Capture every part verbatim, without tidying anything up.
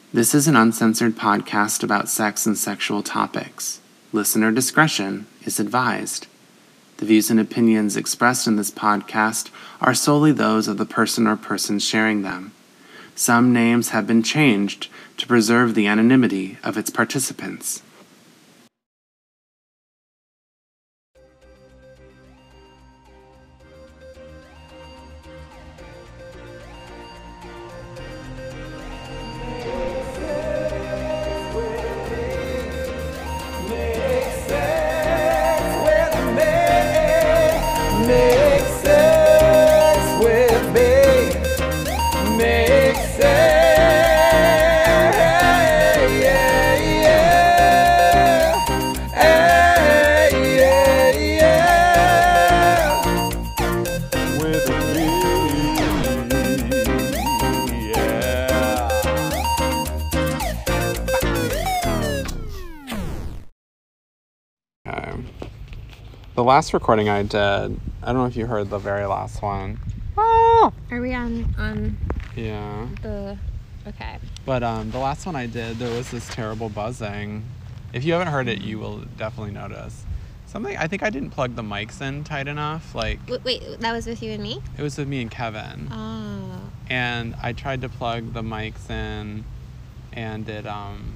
This is an uncensored podcast about sex and sexual topics. Listener discretion is advised. The views and opinions expressed in this podcast are solely those of the person or persons sharing them. Some names have been changed to preserve the anonymity of its participants. The last recording I did, I don't know if you heard the very last one. Oh! Are we on, on Yeah. the, okay. But um, the last one I did, there was this terrible buzzing. If you haven't heard it, you will definitely notice. Something, I think I didn't plug the mics in tight enough. Like, Wait, wait, that was with you and me? it was with me and Kevin. Oh. And I tried to plug the mics in, and it, um,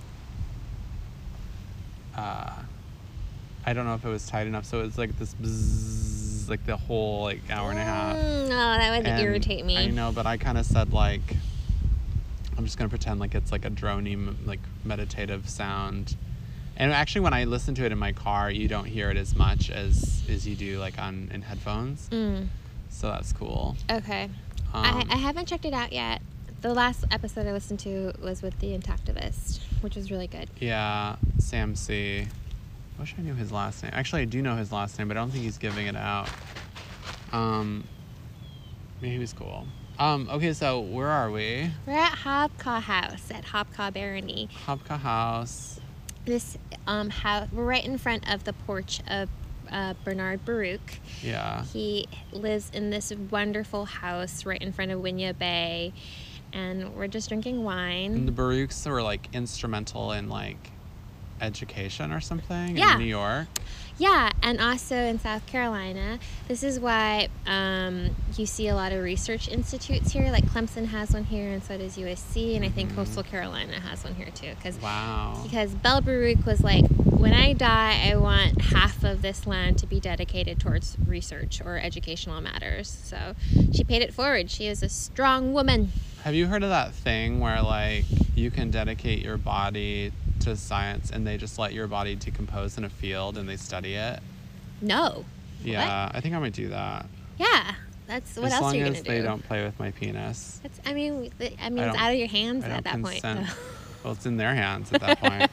uh, I don't know if it was tight enough, so it was like this bzzz, like the whole like hour and a half. Mm, no, that would And irritate me. I know, but I kind of said like, I'm just gonna pretend like it's like a droney, like meditative sound. And actually, when I listen to it in my car, you don't hear it as much as as you do like on in headphones. Mm. So that's cool. Okay. Um, I, I haven't checked it out yet. The last episode I listened to was with the Intactivist, which was really good. Yeah, Sam C. I wish I knew his last name. Actually, I do know his last name, but I don't think he's giving it out. Um, maybe he was cool. Um, okay, so where are we? We're at Hobcaw House at Hobcaw Barony. Hobcaw House. This um house, we're right in front of the porch of uh, Bernard Baruch. Yeah. He lives in this wonderful house right in front of Winya Bay, and we're just drinking wine. And the Baruchs were like instrumental in like education or something Yeah. in New York. Yeah, and also in South Carolina. This is why um, you see a lot of research institutes here. Like Clemson has one here, and so does U S C, and I think Mhm. Coastal Carolina has one here too. Cause, Wow. Because Belle Baruch was like, when I die, I want half of this land to be dedicated towards research or educational matters. So she paid it forward. She is a strong woman. Have you heard of that thing where like you can dedicate your body to science and they just let your body decompose in a field and they study it? No. Yeah, I think I might do that. Yeah. That's what as else long are you as gonna they do? don't play with my penis. That's, I mean, th- I mean, I it's don't- out of your hands I at don't that consent. point. Well, it's in their hands at that point.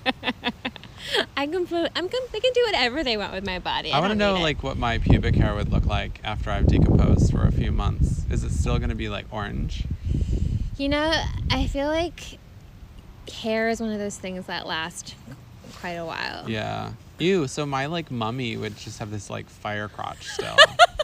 I can put, I'm com- they can do whatever they want with my body. I, I want to don't know need it. like what my pubic hair would look like after I've decomposed for a few months. Is it still going to be like orange? You know, I feel like hair is one of those things that last quite a while. Yeah. Ew, so my like mummy would just have this like fire crotch still.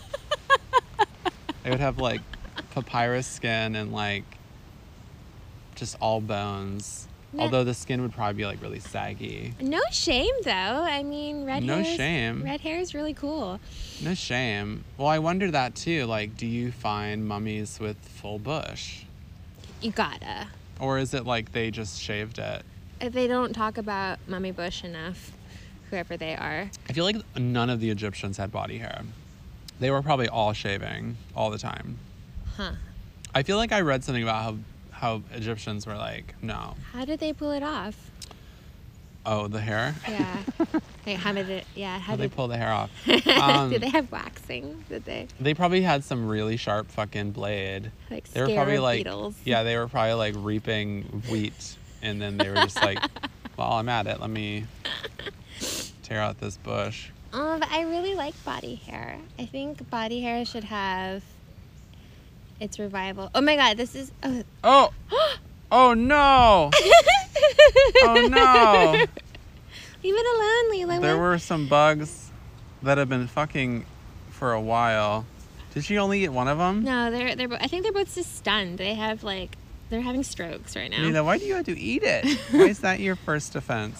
It would have like papyrus skin and like just all bones. Yeah. Although the skin would probably be like really saggy. No shame, though. I mean, red No hair. is- shame. Red hair is really cool. No shame. Well, I wonder that too. Like, do you find mummies with full bush? You gotta. Or is it like they just shaved it? If they don't talk about Mummy Bush enough, whoever they are. I feel like none of the Egyptians had body hair. They were probably all shaving all the time. Huh. I feel like I read something about how how Egyptians were like, no. How did they pull it off? Oh, the hair? Yeah. Like, how did it, yeah, how How they did, pull the hair off? Um, did they have waxing? Did they, They probably had some really sharp fucking blade. like, They were scare probably of like, beetles? yeah, they were probably like reaping wheat, and then they were just like, well, I'm at it. Let me tear out this bush. Oh, but I really like body hair. I think body hair should have its revival. Oh my god, this is... Oh, Oh, oh no! Oh no! leave it alone, Leela. There What- were some bugs that have been fucking for a while. Did she only get one of them? No, they're they're. bo- I think they're both just stunned. They have like they're having strokes right now. Lila, why do you have to eat it? Why is that your first offense?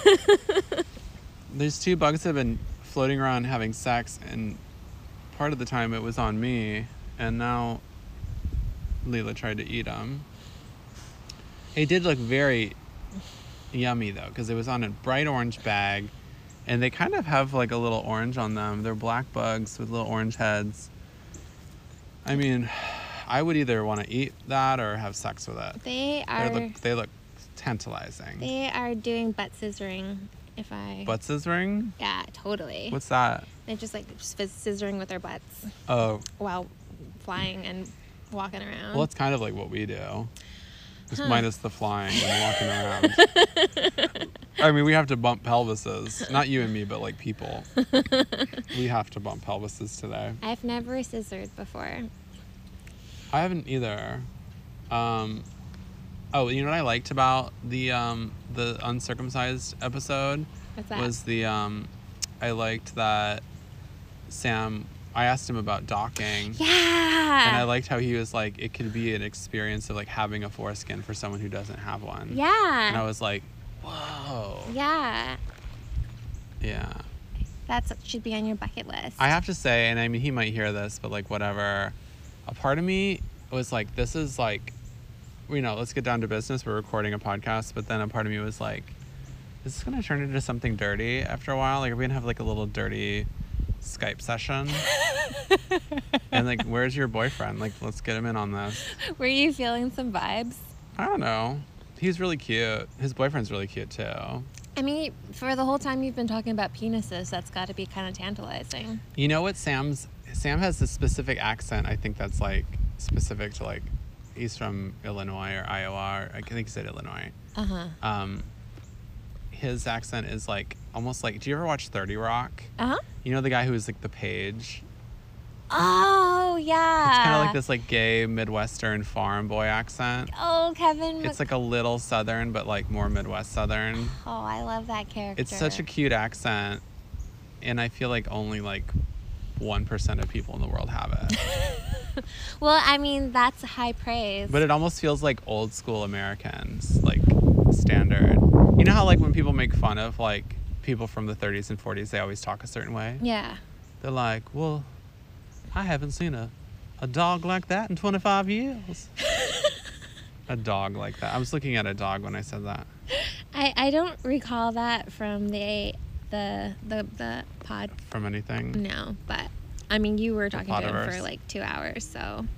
There's two bugs that have been floating around having sex, and part of the time it was on me, and now Lila tried to eat them. It did look very yummy though, because it was on a bright orange bag, and they kind of have like a little orange on them. They're black bugs with little orange heads. I mean, I would either want to eat that or have sex with it. They are. They look, they look tantalizing. They are doing butt scissoring. If I. Butt scissoring? Yeah, totally. What's that? They're just like scissoring with their butts. Oh. While flying and walking around. Well, it's kind of like what we do. Just Huh. minus the flying and walking around. I mean, we have to bump pelvises. Not you and me, but like people. We have to bump pelvises today. I've never scissored before. I haven't either. Um, oh, you know what I liked about the um, the uncircumcised episode? What's that? Was the um, I liked that Sam. I asked him about docking. Yeah. And I liked how he was like, it could be an experience of like having a foreskin for someone who doesn't have one. Yeah. And I was like, whoa. Yeah. Yeah. That's should be on your bucket list. I have to say, and I mean, he might hear this, but like, whatever. A part of me was like, this is like, you know, let's get down to business. We're recording a podcast. But then a part of me was like, is this going to turn into something dirty after a while? Like, are we going to have like a little dirty Skype session? And like, where's your boyfriend? Like, let's get him in on this. Were you feeling some vibes? I don't know. He's really cute. His boyfriend's really cute too. I mean, for the whole time you've been talking about penises, that's got to be kind of tantalizing. You know what? Sam's Sam has this specific accent. I think that's like specific to like, he's from Illinois or Iowa. Or, I think he said Illinois. Uh huh. Um, his accent is like almost like. Do you ever watch thirty Rock? Uh huh. You know the guy who is like the page. Oh yeah. It's kind of like this like gay Midwestern farm boy accent. Oh, Kevin. It's like a little Southern, but like more Midwest Southern. Oh, I love that character. It's such a cute accent, and I feel like only like one percent of people in the world have it. Well, I mean, that's high praise. But it almost feels like old school Americans, like standard. You know how like when people make fun of like people from the thirties and forties, they always talk a certain way? Yeah. They're like, well, I haven't seen a, a dog like that in twenty-five years. A dog like that. I was looking at a dog when I said that. I, I don't recall that from the the the the pod. From anything? No, but I mean, you were talking to him Podiverse. for like two hours, so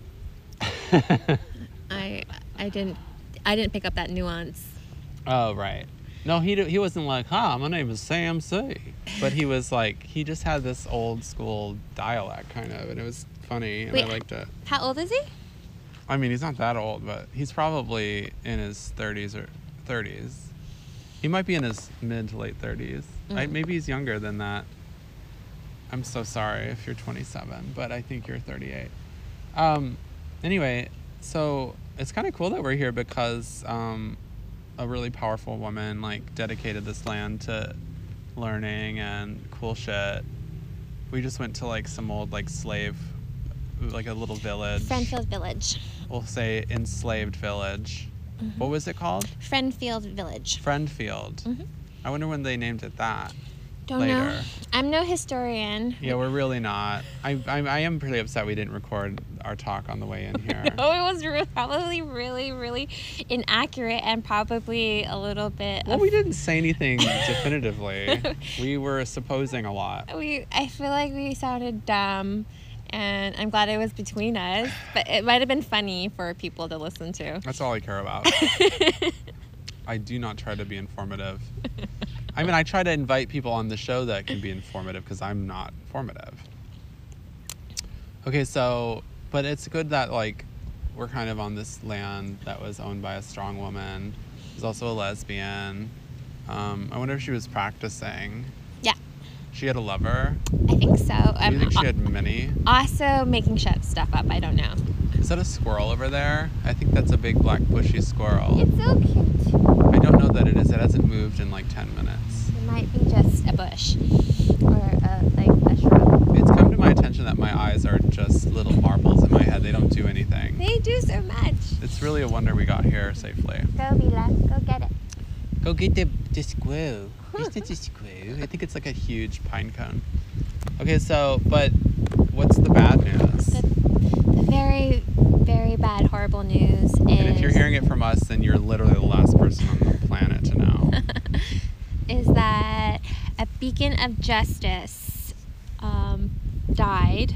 I I didn't I didn't pick up that nuance. Oh, right. No, he he wasn't like, hi, my name is Sam C. But he was like, he just had this old school dialect kind of, and it was funny, and Wait, I liked it. How old is he? I mean, he's not that old, but he's probably in his thirties or thirties. He might be in his mid to late thirties. I, Mm. maybe he's younger than that. I'm so sorry if you're twenty-seven, but I think you're thirty-eight. Um, anyway, so it's kind of cool that we're here because um, a really powerful woman like dedicated this land to learning and cool shit. We just went to like some old like slave, like a little village. Friendfield Village. We'll say enslaved village. Mm-hmm. What was it called? Friendfield Village. Friendfield. Mm-hmm. I wonder when they named it that. Don't Later. know. I'm no historian. Yeah, we're really not. I, I I am pretty upset we didn't record our talk on the way in here. Oh, it was re- probably really, really inaccurate and probably a little bit. Well, of- we didn't say anything definitively. We were supposing a lot. We, I feel like we sounded dumb, and I'm glad it was between us. But it might have been funny for people to listen to. That's all I care about. I do not try to be informative. I mean, I try to invite people on the show that can be informative because I'm not informative. Okay, so, but it's good that, like, we're kind of on this land that was owned by a strong woman. She's also a lesbian. Um, I wonder if she was practicing. Yeah, She had a lover. I think so. Do I'm you think she had many? also making shut stuff up. I don't know. Is that a squirrel over there? I think that's a big black bushy squirrel. It's so cute. I don't know that it is. It hasn't moved in like ten minutes. It might be just a bush or a, like a shrub. It's come to my attention that my eyes are just little marbles in my head. They don't do anything. They do so much. It's really a wonder we got here. Go get the, the squirrel. Where's the squirrel? I think it's like a huge pine cone. Okay, so, but what's the bad news? The, the very, very bad, horrible news is... And if you're hearing it from us, then you're literally the last person on the planet to know. is that a beacon of justice um, died.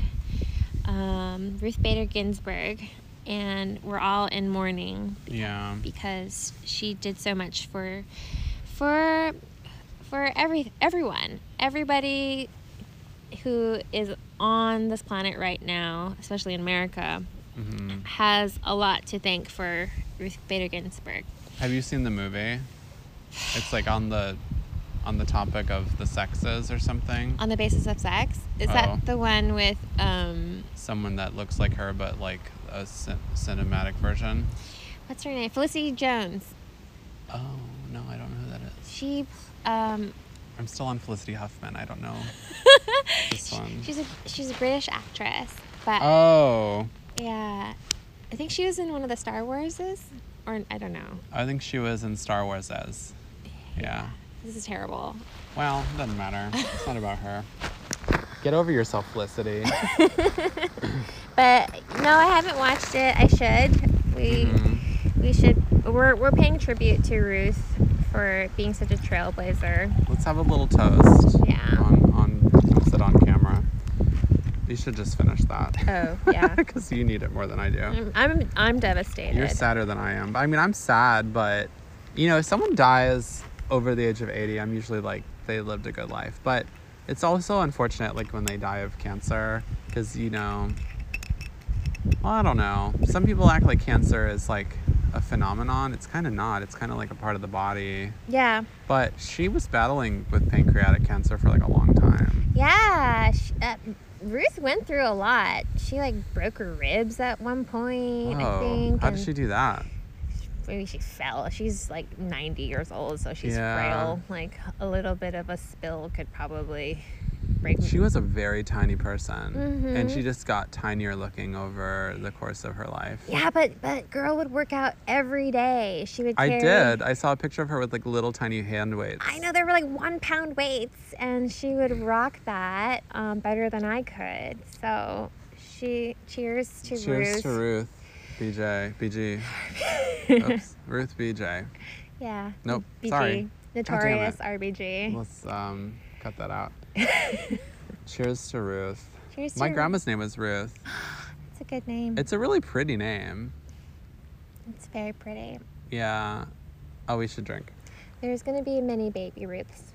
Um, Ruth Bader Ginsburg. And we're all in mourning. Yeah. Because she did so much for, for, for every everyone, everybody who is on this planet right now, especially in America, mm-hmm. has a lot to thank for Ruth Bader Ginsburg. Have you seen the movie? It's like on the, on the topic of the sexes or something. On the basis of sex? Is oh. that the one with um? Someone that looks like her, but like a c- cinematic version. What's her name? Felicity Jones. Oh no, I don't know who that is. She, um. I'm still on Felicity Huffman. I don't know this one. She's a she's a British actress, but oh yeah, I think she was in one of the Star Warses, or I don't know. I think she was in Star Wars as, yeah. yeah. This is terrible. Well, it doesn't matter. It's not about her. Get over yourself, Felicity. But no, I haven't watched it. I should. We mm-hmm. we should. We're we're paying tribute to Ruth for being such a trailblazer. Let's have a little toast. Yeah. On on sit on camera. You should just finish that. Oh yeah. Because you need it more than I do. I'm, I'm I'm devastated. You're sadder than I am. I mean, I'm sad, but you know, if someone dies over the age of eighty, I'm usually like, they lived a good life. But it's also unfortunate, like, when they die of cancer, because, you know, well, I don't know. Some people act like cancer is, like, a phenomenon. It's kind of not. It's kind of like a part of the body. Yeah. But she was battling with pancreatic cancer for, like, a long time. Yeah. She, uh, Ruth went through a lot. She, like, broke her ribs at one point, oh, I think. How did she do that? Maybe she fell. She's like ninety years old, so she's yeah. frail. Like a little bit of a spill could probably break. She was a very tiny person, mm-hmm. and she just got tinier looking over the course of her life. Yeah, but but girl would work out every day. She would. Carry, I did. I saw a picture of her with like little tiny hand weights. I know, they were like one pound weights, and she would rock that um, better than I could. So she cheers to cheers Ruth. Cheers to Ruth. B J, B G. Oops, Ruth B J. Yeah. Nope. B G. Sorry. Notorious R B G. Let's um cut that out. Cheers to Ruth. Cheers to My Ruth. grandma's name was Ruth. It's a good name. It's a really pretty name. It's very pretty. Yeah. Oh, we should drink. There's gonna be many baby Ruths.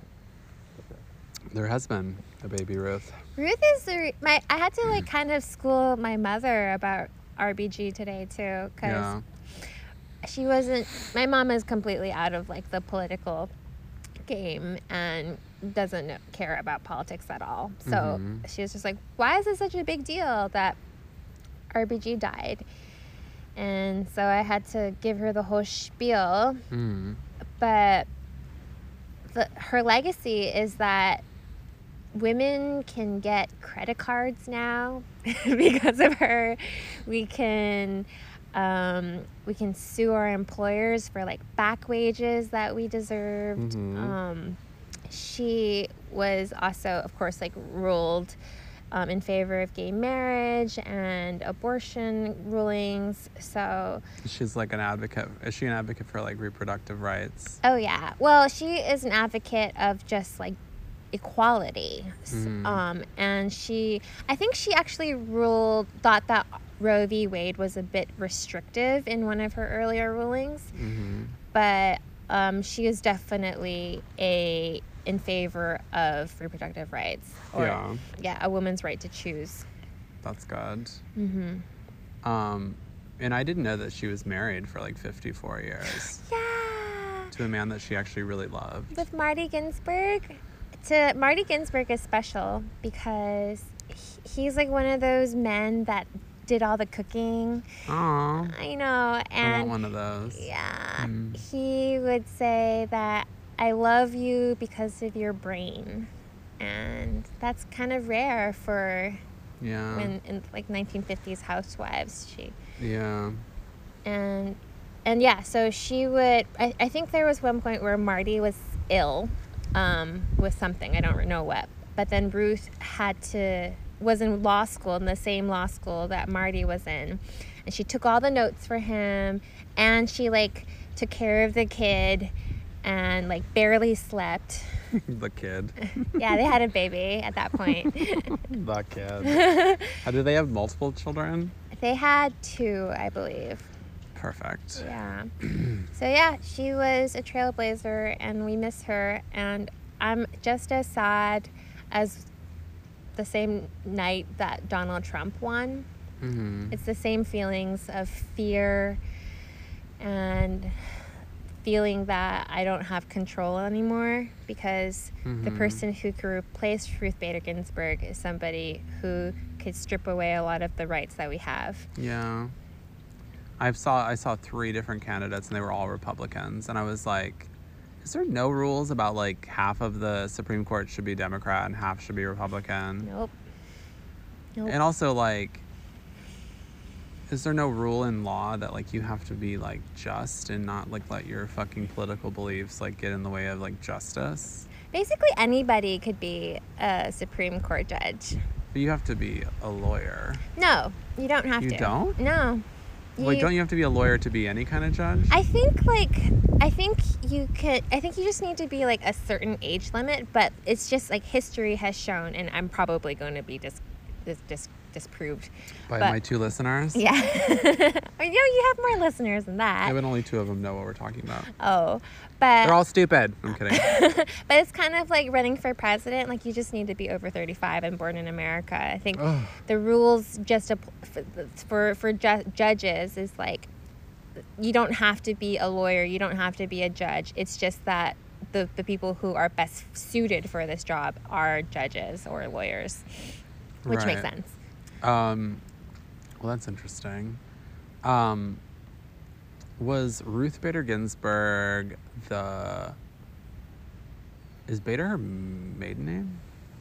There has been a baby Ruth. Ruth is the my. I had to like kind of school my mother about R B G today too, because yeah. she wasn't. My mom is completely out of like the political game and doesn't know, care about politics at all. So mm-hmm. she was just like, "Why is it such a big deal that R B G died?" And so I had to give her the whole spiel. Mm. But the, her legacy is that women can get credit cards now because of her. We can um, we can sue our employers for like back wages that we deserved. Mm-hmm. Um, she was also, of course, like ruled um, in favor of gay marriage and abortion rulings. So she's like an advocate. Is she an advocate for like reproductive rights? Oh yeah. Well, she is an advocate of just like equality. Mm. Um, and she, I think she actually ruled, thought that Roe v. Wade was a bit restrictive in one of her earlier rulings. Mm-hmm. But um, she is definitely a in favor of reproductive rights. Or, yeah. Yeah, a woman's right to choose. That's good. Mm-hmm. Um, and I didn't know that she was married for like fifty-four years. Yeah. To a man that she actually really loved. With Marty Ginsburg. To Marty Ginsburg is special because he, he's like one of those men that did all the cooking. Aww. I know. And I want one of those. Yeah. Mm. He would say that I love you because of your brain. And that's kind of rare for yeah. when in like nineteen fifties housewives. She Yeah. and and yeah, so she would, I, I think there was one point where Marty was ill um, with something, I don't know what, but then Ruth had to, was in law school, in the same law school that Marty was in, and she took all the notes for him, and she, like, took care of the kid, and, like, barely slept. The kid. Yeah, they had a baby at that point. The kid. How, do they have multiple children? They had two, I believe. Perfect. Yeah. So yeah, she was a trailblazer, and we miss her, and I'm just as sad as the same night that Donald Trump won. Mm-hmm. It's the same feelings of fear and feeling that I don't have control anymore, because mm-hmm. the person who could replace Ruth Bader Ginsburg is somebody who could strip away a lot of the rights that we have. Yeah. I saw I saw three different candidates, and they were all Republicans, and I was like, is there no rules about, like, half of the Supreme Court should be Democrat and half should be Republican? Nope. Nope. And also, like, is there no rule in law that, like, you have to be, like, just and not, like, let your fucking political beliefs, like, get in the way of, like, justice? Basically, anybody could be a Supreme Court judge. But you have to be a lawyer. No, you don't have You to. You don't? No. Like, don't you have to be a lawyer to be any kind of judge? I think, like, I think you could, I think you just need to be, like, a certain age limit, but it's just, like, history has shown, and I'm probably going to be dis, dis, dis, disproved. By but, my two listeners? Yeah. I know you have more listeners than that. Yeah, but only two of them know what we're talking about. Oh, but... They're all stupid. I'm kidding. But it's kind of like running for president. Like, you just need to be over thirty-five and born in America. I think Ugh. the rules just for, for, for ju- judges is, like, you don't have to be a lawyer. You don't have to be a judge. It's just that the, the people who are best suited for this job are judges or lawyers, which Right. makes sense. Um, well, that's interesting. Um, was Ruth Bader Ginsburg the... Is Bader her maiden name?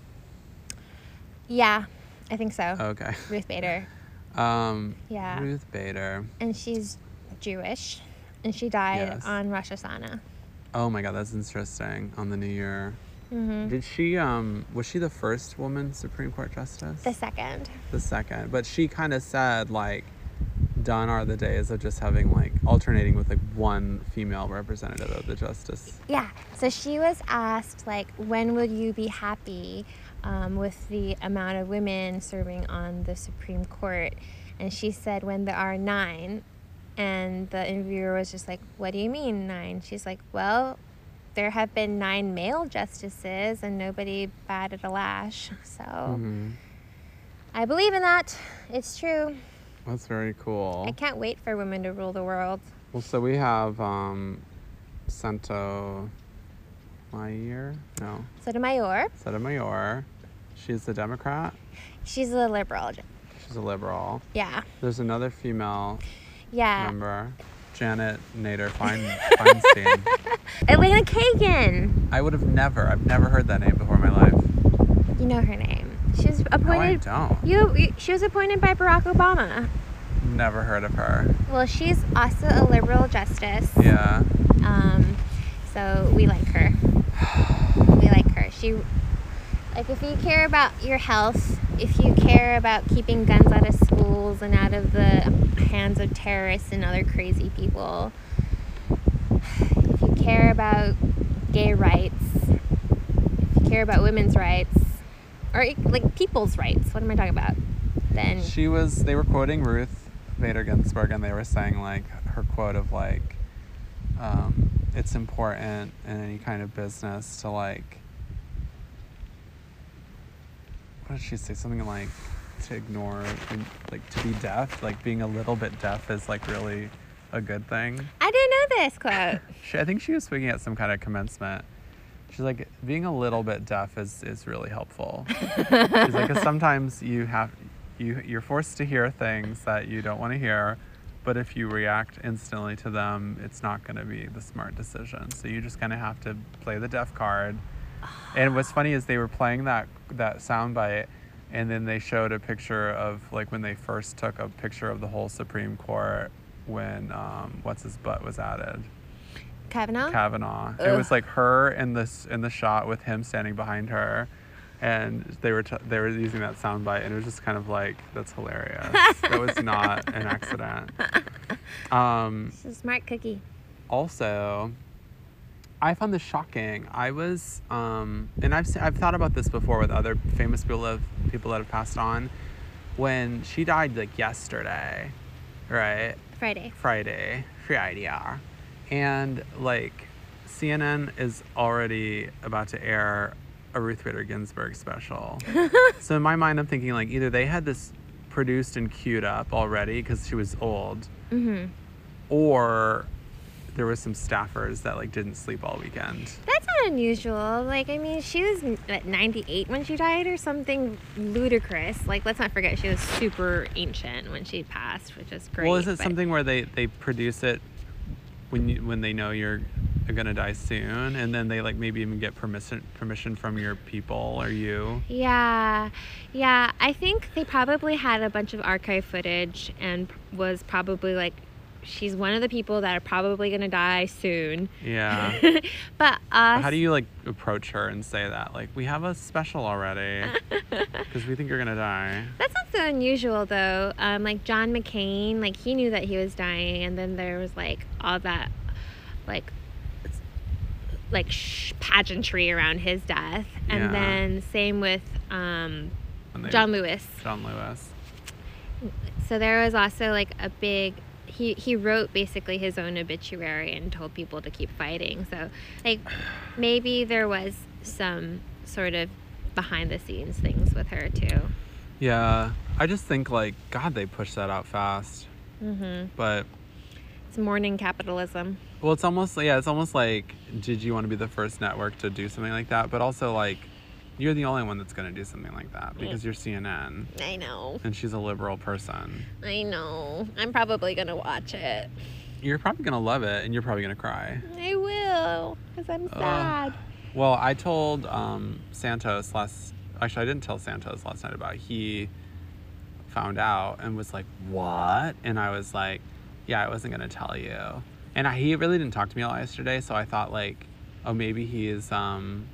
Yeah, I think so. Okay. Ruth Bader. Um, Yeah. Ruth Bader. And she's Jewish, and she died Yes. on Rosh Hashanah. Oh my God, that's interesting. On the New Year. Mm-hmm. Did she, um, was she the first woman Supreme Court Justice? The second. The second. But she kind of said, like, done are the days of just having, like, alternating with, like, one female representative of the justice. Yeah. So she was asked, like, when would you be happy um, with the amount of women serving on the Supreme Court? And she said, when there are nine. And the interviewer was just like, what do you mean nine? She's like, well, there have been nine male justices and nobody batted a lash. So Mm-hmm. I believe in that. It's true. That's very cool. I can't wait for women to rule the world. Well, so we have um, Sotomayor. No. Sotomayor. Sotomayor. She's a Democrat. She's a liberal. She's a liberal. Yeah. There's another female Yeah. member, Janet Nader Fein- Feinstein. Elena Kagan. I would have never, I've never heard that name before in my life. You know her name. She was No, I appointed. don't. You, you. She was appointed by Barack Obama. Never heard of her. Well, she's also a liberal justice. Yeah. Um, so we like her. We like her. She, like, if you care about your health, if you care about keeping guns out of schools and out of the hands of terrorists and other crazy people, if you care about gay rights, if you care about women's rights, or like people's rights, what am I talking about? Then She was, they were quoting Ruth Bader Ginsburg, and they were saying, like, her quote of, like, um, it's important in any kind of business to, like, what did she say? Something like to ignore, like, to be deaf, like, being a little bit deaf is, like, really a good thing. I didn't know this quote. She, I think she was speaking at some kind of commencement. She's like, being a little bit deaf is, is really helpful. She's like, 'cause sometimes you have, you, you're forced to hear things that you don't want to hear, but if you react instantly to them, it's not going to be the smart decision. So you just kind of have to play the deaf card. And what's funny is they were playing that, that soundbite, and then they showed a picture of, like, when they first took a picture of the whole Supreme Court when um, what's his butt was added. Kavanaugh? Kavanaugh. Ugh. It was like her in this in the shot with him standing behind her, and they were t- they were using that soundbite, and it was just kind of like, that's hilarious. That was not an accident. Um, She's a smart cookie. Also, I found this shocking. I was, um, and I've se- I've thought about this before with other famous people of people that have passed on. When she died, like yesterday, right? Friday. Friday, Friday, and like C N N is already about to air a Ruth Bader Ginsburg special. So in my mind, I'm thinking like either they had this produced and queued up already because she was old, Mm-hmm. or there was some staffers that like didn't sleep all weekend. That's not unusual. Like, I mean, she was at ninety-eight when she died or something ludicrous. Like, let's not forget she was super ancient when she passed, which is great. Well, is it but- something where they, they produce it when you when they know you're gonna die soon, and then they like maybe even get permission permission from your people or you? Yeah, yeah. I think they probably had a bunch of archive footage and was probably like, she's one of the people that are probably gonna die soon. Yeah. But us. How do you like approach her and say that? Like, we have a special already because we think you're gonna die. That's not so unusual though. Um, like John McCain, like he knew that he was dying, and then there was like all that, like, like sh- pageantry around his death, and Yeah. then same with um, When they- John Lewis. John Lewis. So there was also like a big. He, he wrote basically his own obituary and told people to keep fighting. So, like, maybe there was some sort of behind the scenes things with her too. Yeah, I just think like, God, they push that out fast. Mm-hmm. But It's mourning capitalism. well, it's almost yeah, it's almost like, did you want to be the first network to do something like that? But also like, you're the only one that's gonna do something like that because you're C N N I know. and she's a liberal person. I know. I'm probably going to watch it. You're probably gonna love it, and you're probably gonna cry. I will, because I'm Ugh. sad. Well, I told um, Santos last. Actually, I didn't tell Santos last night about it. He found out and was like, "What?" And I was like, "Yeah, I wasn't gonna tell you." And I, he really didn't talk to me all yesterday, so I thought like, "Oh, maybe he is." Um,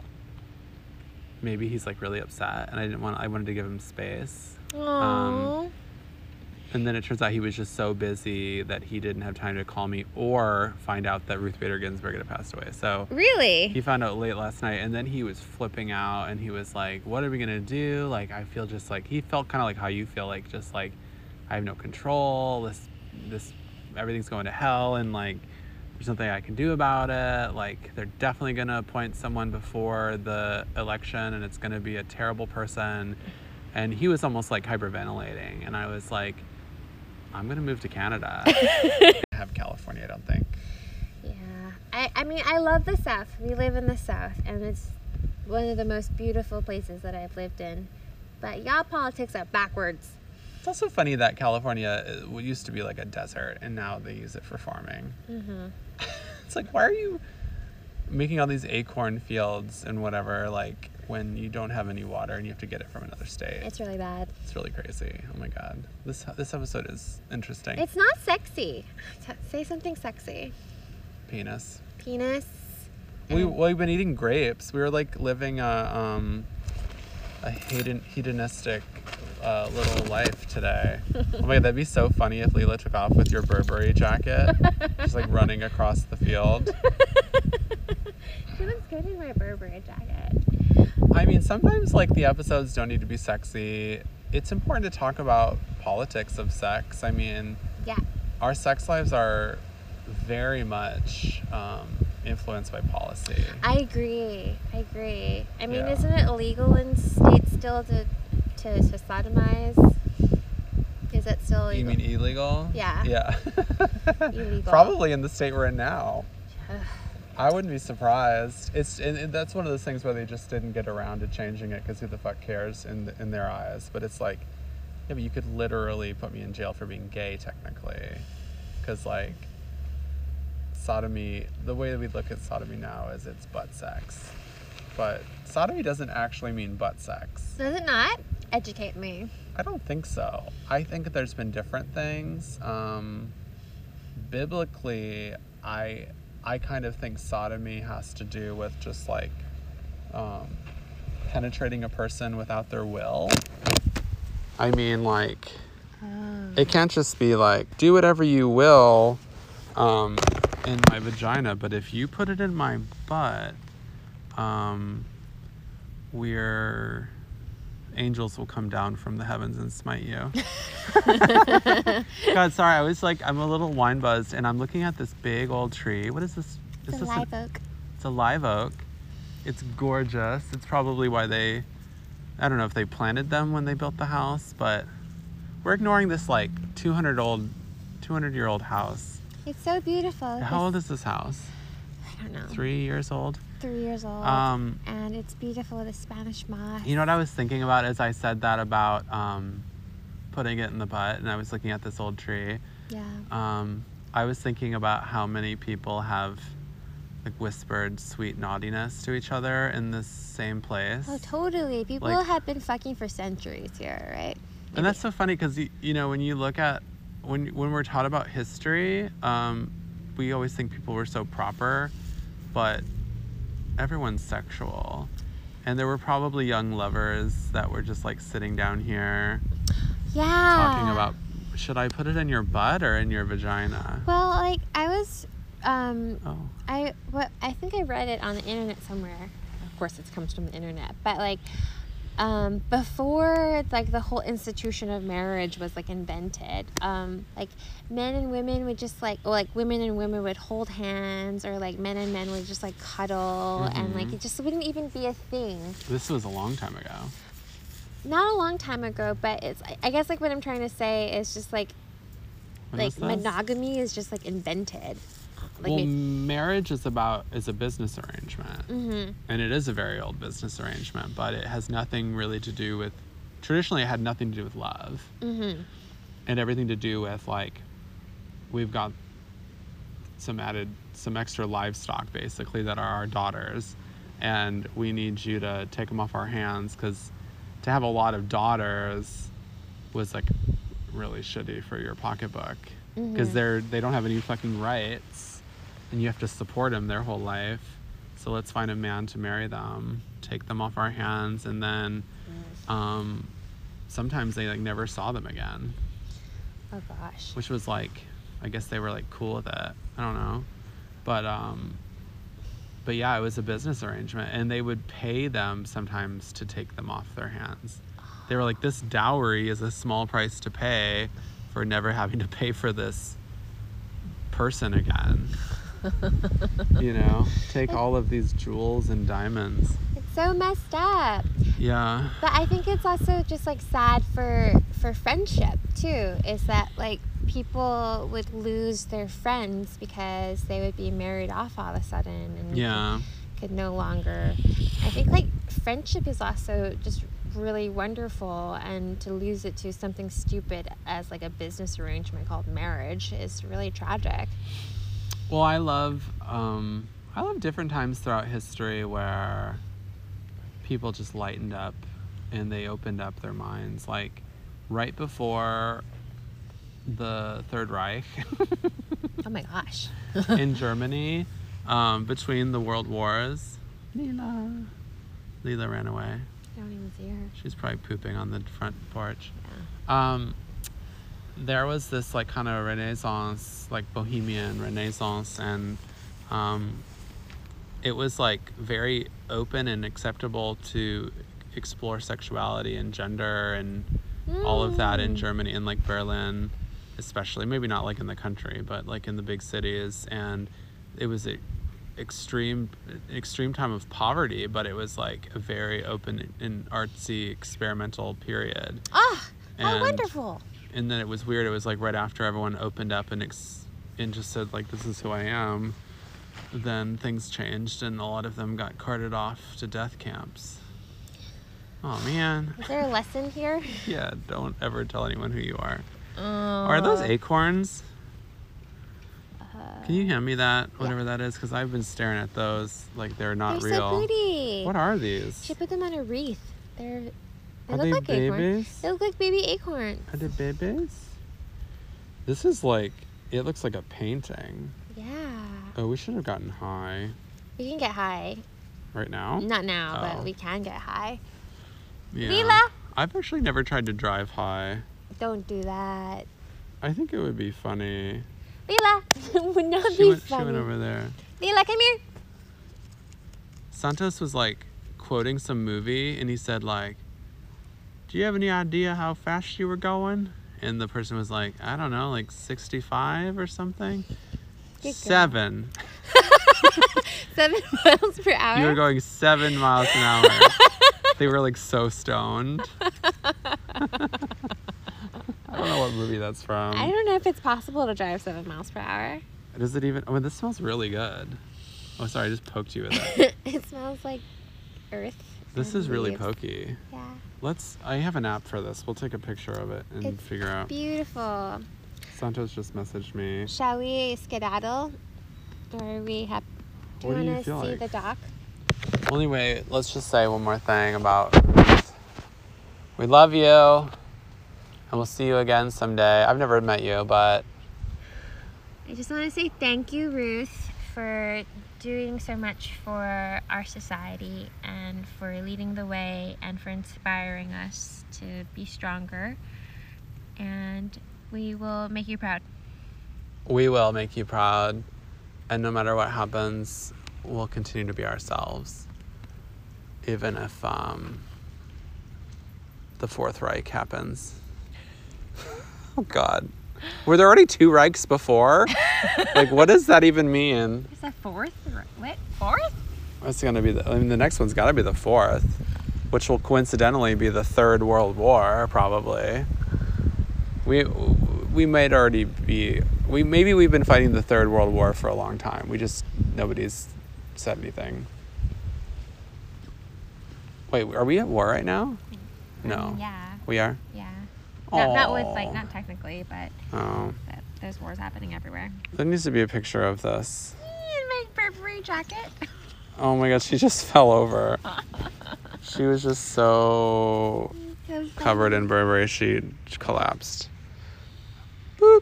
maybe he's like really upset, and I didn't want. I wanted to give him space. Aww. And then it turns out he was just so busy that he didn't have time to call me or find out that Ruth Bader Ginsburg had passed away. So Really? he found out late last night, and then he was flipping out, and he was like, what are we gonna do? Like, I feel just like, he felt kind of like how you feel, like just like, I have no control, this this everything's going to hell, and like there's nothing I can do about it. Like, they're definitely gonna appoint someone before the election, and it's gonna be a terrible person. And he was almost like hyperventilating, and I was like, I'm gonna move to Canada. Have California, I don't think. Yeah. I, I mean, I love the South. We live in the South, and it's one of the most beautiful places that I've lived in. But y'all politics are backwards. It's also funny that California uh, used to be like a desert, and now they use it for farming. Mm-hmm. It's like, why are you making all these acorn fields and whatever, like, when you don't have any water and you have to get it from another state? It's really bad. It's really crazy. Oh my God. This this episode is interesting. It's not sexy. T- say something sexy. Penis. Penis. We, and- we've been eating grapes. We were like living a, um, a hedon, hedonistic uh, little life today. Oh my God, that'd be so funny if Leela took off with your Burberry jacket, just like running across the field. She looks good in my Burberry jacket. I mean, sometimes like the episodes don't need to be sexy. It's important to talk about politics of sex. I mean, Yeah. our sex lives are very much um, influenced by policy. I agree. I agree. I mean, Yeah. isn't it illegal in states still to, to, to sodomize? Is it still illegal? You mean illegal? Yeah. Yeah. Illegal. Probably in the state we're in now. Ugh. I wouldn't be surprised. It's and, and that's one of those things where they just didn't get around to changing it because who the fuck cares in the, in their eyes. But it's like, yeah, but you could literally put me in jail for being gay technically, because like sodomy, the way that we look at sodomy now is it's butt sex, but sodomy doesn't actually mean butt sex. Does it not? Educate me. I don't think so. I think that there's been different things. Um, biblically, I I kind of think sodomy has to do with just like um, penetrating a person without their will. I mean, like, oh. It can't just be like, do whatever you will um, in my vagina, but if you put it in my butt, um, we're... angels will come down from the heavens and smite you. God, sorry. I was like, I'm a little wine buzzed, and I'm looking at this big old tree. What is this? Is it's a this live a, oak. It's a live oak. It's gorgeous. It's probably why they, I don't know if they planted them when they built the house, but we're ignoring this like two hundred old, two hundred year old house. It's so beautiful. How old is this house? I don't know. Three years old? Three years old. Um, and it's beautiful, the Spanish moss. You know what I was thinking about as I said that about um, putting it in the butt, and I was looking at this old tree. Yeah. Um, I was thinking about how many people have like whispered sweet naughtiness to each other in this same place. Oh, totally. People like, have been fucking for centuries here, right? Maybe. And that's so funny because, you, you know, when you look at, when when we're taught about history, um, we always think people were so proper, but everyone's sexual. And there were probably young lovers that were just like sitting down here yeah talking about, should I put it in your butt or in your vagina? Well, like I was um oh. I what I think I read it on the internet somewhere. Of course it comes from the internet, but like um before like the whole institution of marriage was like invented, um like men and women would just like or like women and women would hold hands, or like men and men would just like cuddle, mm-hmm. and like it just wouldn't even be a thing. This was a long time ago. Not a long time ago, but it's I guess like what I'm trying to say is just like when like monogamy is just like invented. Like well, it, marriage is about is a business arrangement, mm-hmm. and it is a very old business arrangement, but it has nothing really to do with. Traditionally, it had nothing to do with love, mm-hmm. and everything to do with like, we've got some added, some extra livestock basically that are our daughters, and we need you to take them off our hands because to have a lot of daughters was like really shitty for your pocketbook because mm-hmm. they're they don't have any fucking rights. And you have to support them their whole life. So let's find a man to marry them, take them off our hands, and then um, sometimes they like never saw them again. Oh gosh. Which was like, I guess they were like cool with it. I don't know. But um, but yeah, it was a business arrangement, and they would pay them sometimes to take them off their hands. They were like, this dowry is a small price to pay for never having to pay for this person again. You know, take all of these jewels and diamonds. It's so messed up. Yeah. But I think it's also just like sad for for friendship too. Is that like people would lose their friends because they would be married off all of a sudden and yeah. could, could no longer. I think like friendship is also just really wonderful, and to lose it to something stupid as like a business arrangement called marriage is really tragic. Well, I love um, I love different times throughout history where people just lightened up and they opened up their minds. Like right before the Third Reich. Oh my gosh. In Germany, um, between the world wars. Lila. Lila ran away. I don't even see her. She's probably pooping on the front porch. Yeah. Um, there was this like kind of Renaissance, like bohemian Renaissance, and um, it was like very open and acceptable to explore sexuality and gender and mm. all of that in Germany, and like Berlin especially, maybe not like in the country, but like in the big cities. And it was a extreme extreme time of poverty, but it was like a very open and artsy experimental period. Ah, how and, wonderful. And then it was weird, it was like right after everyone opened up and ex- and just said like, this is who I am, then things changed and a lot of them got carted off to death camps. Oh man. Is there a lesson here? Yeah, don't ever tell anyone who you are. Uh, are those acorns? Uh, Can you hand me that, whatever yeah. that is? Because I've been staring at those like they're not they're real. So pretty. What are these? You should put them on a wreath. They're they are look they like babies? acorns. They look like baby acorns. Are they babies? This is like It looks like a painting. Yeah. Oh, we should have gotten high. We can get high. Right now? Not now, Oh. but we can get high. Yeah. Lila! I've actually never tried to drive high. Don't do that. I think it would be funny. Lila! It would not She be went, funny. she went over there. Lila, come here. Santos was like quoting some movie and he said like, do you have any idea how fast you were going? And the person was like, I don't know, like sixty-five or something. Good girl. Seven. Seven miles per hour? You were going seven miles an hour. They were like so stoned. I don't know what movie that's from. I don't know if it's possible to drive seven miles per hour. Does it even? Oh, this smells really good. Oh, sorry, I just poked you with it. It smells like earth. This and is really leaves. pokey. Yeah. Let's. I have an app for this. We'll take a picture of it and It's figure out. Beautiful. Santos just messaged me. Shall we skedaddle? Or we have. Do What do you you want to feel see like? the dock? Well, anyway, let's just say one more thing about. We love you, and we'll see you again someday. I've never met you, but I just want to say thank you, Ruth, for doing so much for our society and for leading the way and for inspiring us to be stronger. And we will make you proud. we will make you proud. And no matter what happens, we'll continue to be ourselves. Even if um, the Fourth Reich happens. Oh, God. Were there already two Reichs before? Like, what does that even mean? Is that fourth? What? Fourth? It's going to be the, I mean, the next one's got to be the fourth, which will coincidentally be the Third World War, probably. We we might already be, we maybe we've been fighting the Third World War for a long time. We just, nobody's said anything. Wait, are we at war right now? No. I mean, yeah. We are? Yeah. Not, not with, Aw. like, not technically, but Oh. that, there's wars happening everywhere. There needs to be a picture of this. My Burberry jacket. Oh my God, she just fell over. She was just so So covered in Burberry, she collapsed. Boop.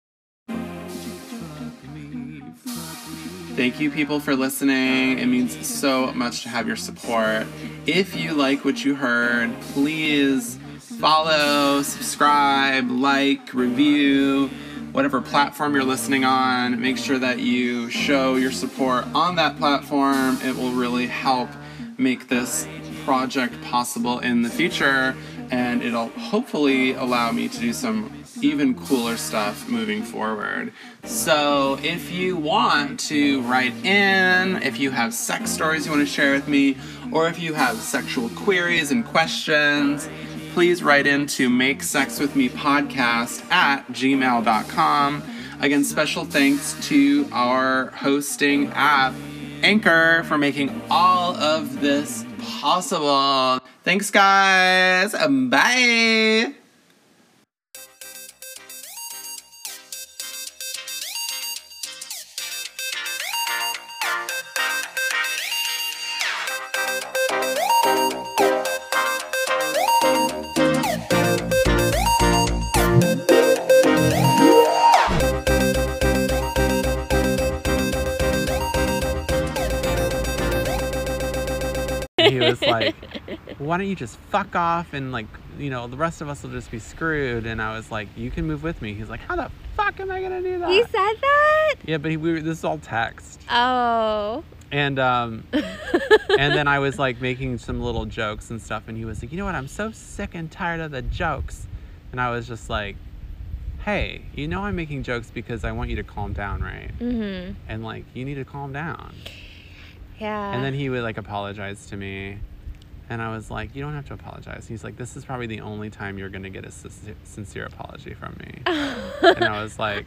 Thank you, people, for listening. It means so much to have your support. If you like what you heard, please follow, subscribe, like, review, whatever platform you're listening on. Make sure that you show your support on that platform. It will really help make this project possible in the future, and it'll hopefully allow me to do some even cooler stuff moving forward. So if you want to write in, if you have sex stories you want to share with me, or if you have sexual queries and questions, please write in to make sex with me podcast at gmail dot com. Again, special thanks to our hosting app, Anchor, for making all of this possible. Thanks, guys. Bye. He was like, why don't you just fuck off and, like, you know, the rest of us will just be screwed. And I was like, you can move with me. He's like, how the fuck am I gonna do that? He said that? Yeah, but he, we were, this is all text. Oh. And um, and then I was like making some little jokes and stuff, and he was like, you know what? I'm so sick and tired of the jokes. And I was just like, hey, you know I'm making jokes because I want you to calm down, right? Mm-hmm. And like, you need to calm down. Yeah. And then he would like apologize to me. And I was like, you don't have to apologize. He's like, this is probably the only time you're going to get a sin- sincere apology from me. And I was like,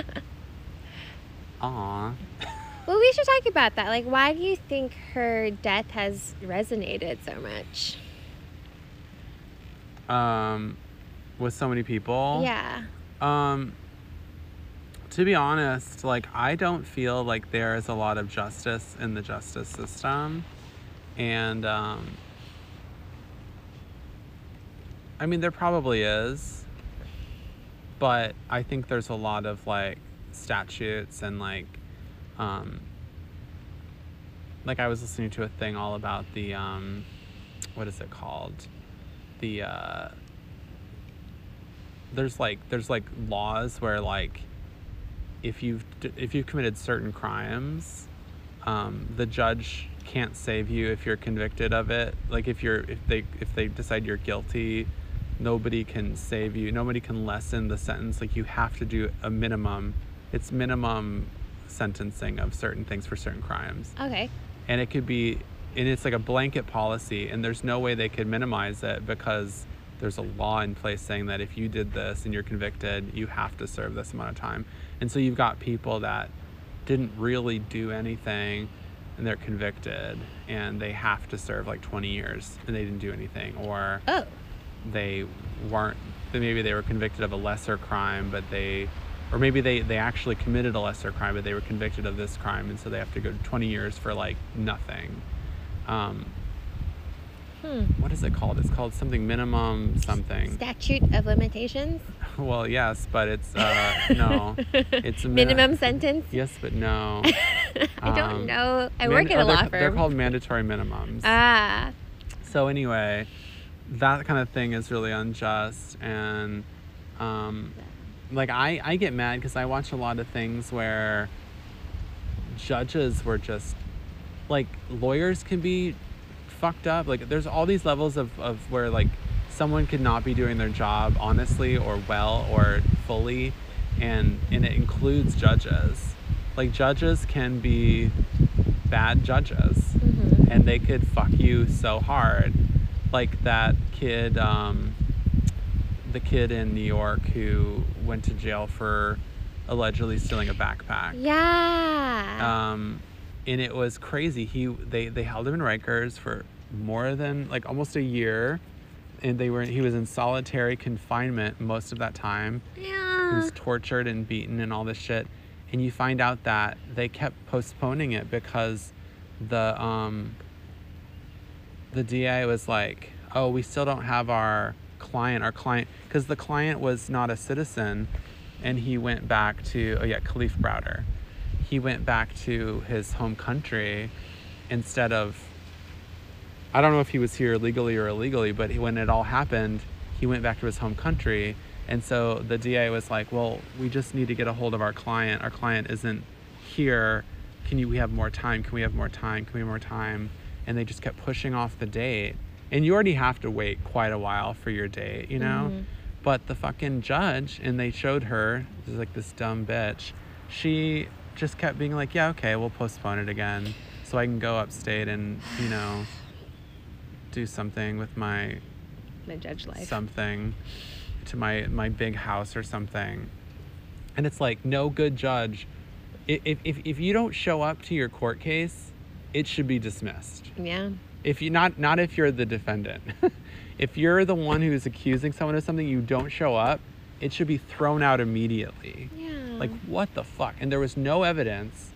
aw. Well, we should talk about that. Like, why do you think her death has resonated so much? Um, with so many people. Yeah. Um, to be honest, like, I don't feel like there is a lot of justice in the justice system. And, um, I mean, there probably is, but I think there's a lot of, like, statutes and like, um, like I was listening to a thing all about the, um, what is it called? The, uh, there's like, there's like laws where like, if you've, if you've committed certain crimes, um, the judge can't save you if you're convicted of it. Like if you're, if they, if they decide you're guilty, nobody can save you. Nobody can lessen the sentence. Like you have to do a minimum, it's minimum sentencing of certain things for certain crimes. Okay. And it could be, and it's like a blanket policy, and there's no way they could minimize it because there's a law in place saying that if you did this and you're convicted, you have to serve this amount of time. And so you've got people that didn't really do anything and they're convicted and they have to serve like twenty years and they didn't do anything, or oh. they weren't, maybe they were convicted of a lesser crime, but they, or maybe they, they actually committed a lesser crime, but they were convicted of this crime, and so they have to go twenty years for like nothing. Um, hmm. What is it called? It's called something minimum something. Statute of limitations? Well, yes, but it's, uh, no. It's a minimum minimum sentence? Yes, but no. I don't um, know. I man- work at oh, a they're, law firm. They're called mandatory minimums. Ah. So anyway, that kind of thing is really unjust, and um, like I, I get mad because I watch a lot of things where judges were just like, lawyers can be fucked up. Like there's all these levels of, of where like someone could not be doing their job honestly or well or fully, and and it includes judges. Like judges can be bad judges, mm-hmm. and they could fuck you so hard. Like that kid, um, the kid in New York who went to jail for allegedly stealing a backpack. Yeah. Um, and it was crazy. He they they held him in Rikers for more than like almost a year, and they were he was in solitary confinement most of that time. Yeah. He was tortured and beaten and all this shit. And you find out that they kept postponing it because the um the D A was like, oh, we still don't have our client, our client, because the client was not a citizen, and he went back to, oh yeah, Khalif Browder. He went back to his home country instead of, I don't know if he was here legally or illegally, but he, when it all happened, he went back to his home country. And so the D A was like, well, we just need to get a hold of our client. Our client isn't here. Can you, we have more time? Can we have more time? Can we have more time? And they just kept pushing off the date. And you already have to wait quite a while for your date, you know? Mm-hmm. But the fucking judge, and they showed her, this is like this dumb bitch, she just kept being like, yeah, okay, we'll postpone it again so I can go upstate and, you know, do something with my My judge life. something to my my big house or something. And it's like, no good judge, if if if you don't show up to your court case, it should be dismissed. Yeah. If you not not if you're the defendant. If you're the one who's accusing someone of something, you don't show up, it should be thrown out immediately. Yeah. Like, what the fuck? And there was no evidence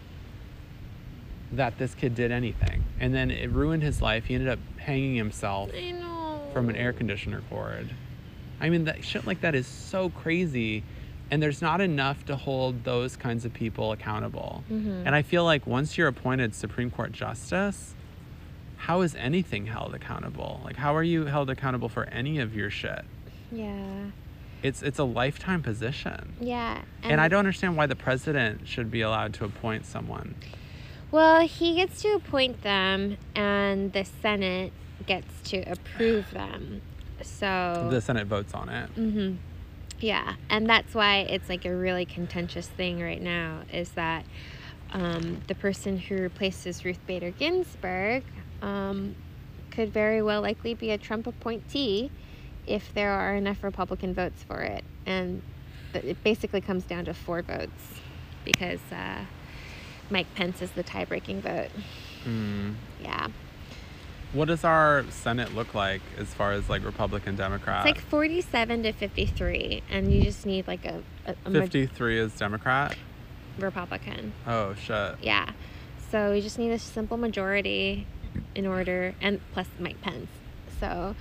that this kid did anything. And then it ruined his life. He ended up hanging himself I know. from an air conditioner cord. I mean, that shit like that is so crazy. And there's not enough to hold those kinds of people accountable. Mm-hmm. And I feel like once you're appointed Supreme Court Justice, how is anything held accountable? Like, how are you held accountable for any of your shit? Yeah. It's it's a lifetime position. Yeah. And, and I don't understand why the president should be allowed to appoint someone. Well, he gets to appoint them, and the Senate gets to approve them. So The Senate votes on it. Mm-hmm. Yeah, and that's why it's like a really contentious thing right now, is that um, the person who replaces Ruth Bader Ginsburg um, could very well likely be a Trump appointee if there are enough Republican votes for it. And th- it basically comes down to four votes, because uh, Mike Pence is the tie-breaking vote. Mm. Yeah. What does our Senate look like as far as like Republican, Democrat? It's like forty-seven to fifty-three, and you just need like a, a, a fifty-three is Democrat? Republican. Oh, shit. Yeah. So we just need a simple majority in order, and plus Mike Pence. So,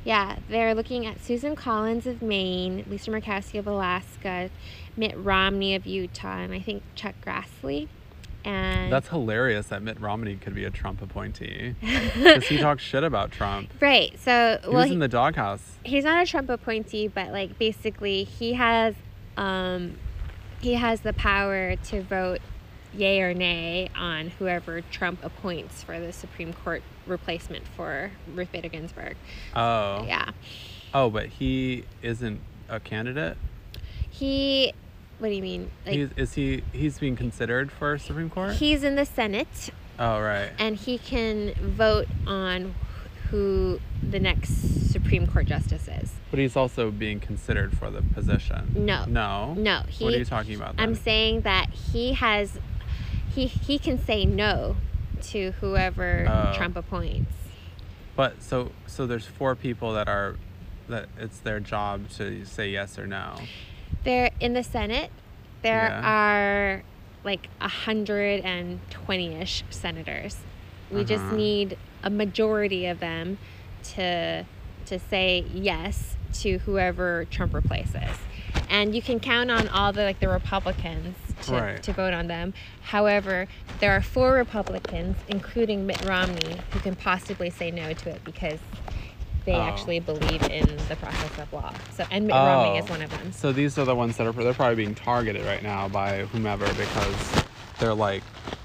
Yeah, they're looking at Susan Collins of Maine, Lisa Murkowski of Alaska, Mitt Romney of Utah, and I think Chuck Grassley. And that's hilarious that Mitt Romney could be a Trump appointee because he talks shit about Trump. Right. So he well, was he, in the doghouse. He's not a Trump appointee, but like basically he has um, he has the power to vote yay or nay on whoever Trump appoints for the Supreme Court replacement for Ruth Bader Ginsburg. Oh. Yeah. Oh, but he isn't a candidate? He. What do you mean? Like, he's, is he? He's being considered for Supreme Court? He's in the Senate. Oh, right. And he can vote on who the next Supreme Court justice is. But he's also being considered for the position. No. No. No. He, what are you talking about then? I'm saying that he has. He he can say no to whoever oh. Trump appoints. But so so there's four people that are that it's their job to say yes or no. There in the Senate, there yeah. are like a hundred and twenty-ish senators. We uh-huh. just need a majority of them to to say yes to whoever Trump replaces, and you can count on all the like the Republicans to, right. to vote on them. However, there are four Republicans, including Mitt Romney, who can possibly say no to it because they oh. actually believe in the process of law. So, and Mitt oh. Romney is one of them. So these are the ones that are they're probably being targeted right now by whomever because they're like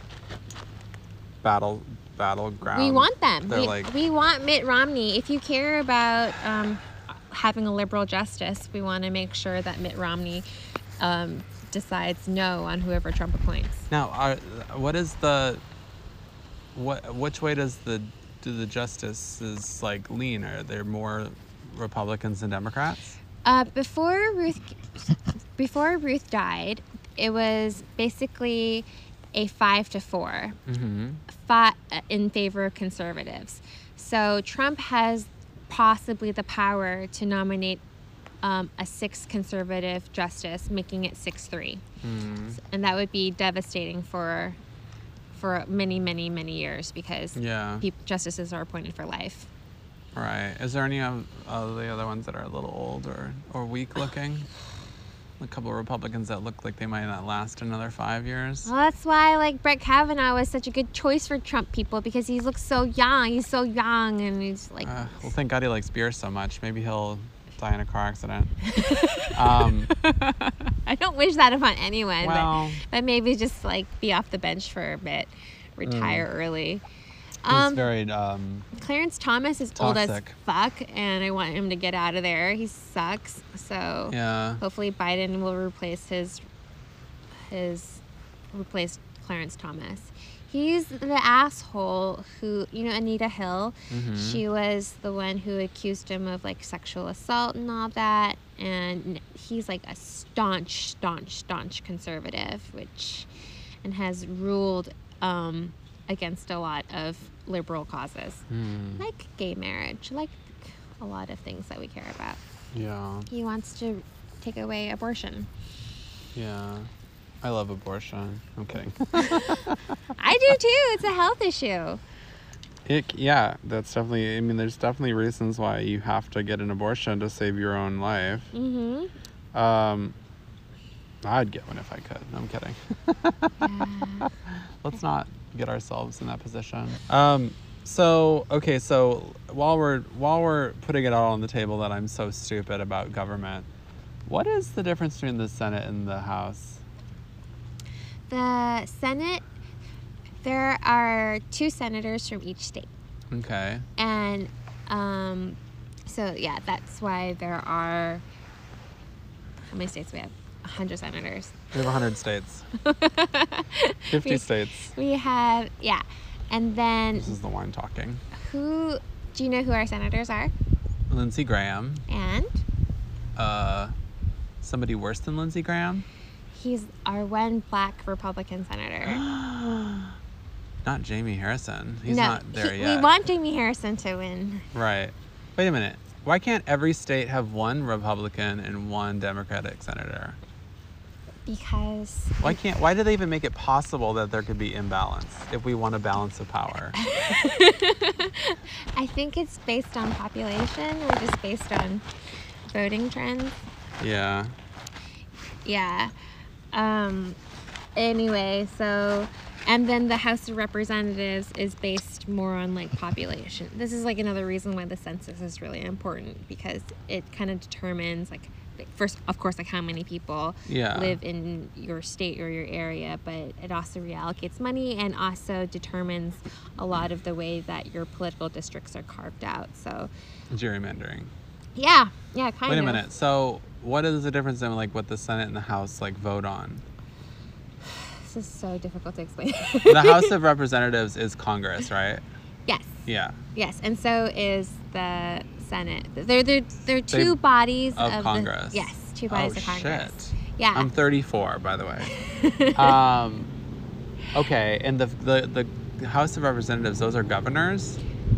battle battleground. We want them. They're we, like we want Mitt Romney. If you care about um, having a liberal justice, we want to make sure that Mitt Romney um, decides no on whoever Trump appoints. Now, are, what is the what? Which way does the do the justices like lean? Are there more Republicans than Democrats? Uh, before Ruth, before Ruth died, it was basically a five to four, mm-hmm. five in favor of conservatives. So Trump has possibly the power to nominate um, a sixth conservative justice, making it six three, mm-hmm. and that would be devastating for. for many, many, many years because yeah. pe- justices are appointed for life. Right. Is there any of uh, the other ones that are a little old or, or weak looking? A couple of Republicans that look like they might not last another five years. Well, that's why like Brett Kavanaugh was such a good choice for Trump people because he looks so young. He's so young and he's like... Uh, well, thank God he likes beer so much. Maybe he'll die in a car accident. um, I don't wish that upon anyone, well, but, but maybe just like be off the bench for a bit, retire mm. early. He's um, very um, Clarence Thomas is toxic. old as fuck, and I want him to get out of there. He sucks. So yeah. hopefully Biden will replace his his replace Clarence Thomas. He's the asshole who, you know, Anita Hill, mm-hmm. she was the one who accused him of like sexual assault and all that. And he's like a staunch, staunch, staunch conservative, which, and has ruled um, against a lot of liberal causes, mm. like gay marriage, like a lot of things that we care about. Yeah. He wants to take away abortion. Yeah. I love abortion. I'm kidding. I do too. It's a health issue. It, yeah, that's definitely, I mean, there's definitely reasons why you have to get an abortion to save your own life. Mm-hmm. Um, I'd get one if I could. No, I'm kidding. Yeah. Let's not get ourselves in that position. Um, so, okay, so while we're, while we're putting it all on the table that I'm so stupid about government, what is the difference between the Senate and the House? The Senate, there are two senators from each state. Okay. And um, so, yeah, that's why there are, how many states do we have? one hundred senators. We have one hundred states. fifty we, states. We have, yeah. And then... This is the wine talking. Who, do you know who our senators are? Lindsey Graham. And? Uh, somebody worse than Lindsey Graham? He's our one black Republican senator. Not Jamie Harrison. He's no, not there he, yet. We want Jamie Harrison to win. Right. Wait a minute. Why can't every state have one Republican and one Democratic senator? Because Why can't? Why do they even make it possible that there could be imbalance if we want a balance of power? I think it's based on population or just based on voting trends. Yeah. Yeah. Um, anyway, so, and then the House of Representatives is based more on like population. This is like another reason why the census is really important, because it kind of determines like, first, of course, like how many people Yeah. live in your state or your area, but it also reallocates money and also determines a lot of the way that your political districts are carved out. So Gerrymandering. yeah, yeah, kind Wait of. a minute. So what is the difference in like what the Senate and the House like vote on? This is so difficult to explain. The House of Representatives is Congress, right? Yes. Yeah. Yes, and so is the Senate. They're they're, they're two They- bodies of of Congress. The, yes, two bodies Oh, of Congress. shit. Yeah. I'm thirty-four, by the way. um, okay, and the, the the House of Representatives, those are governors?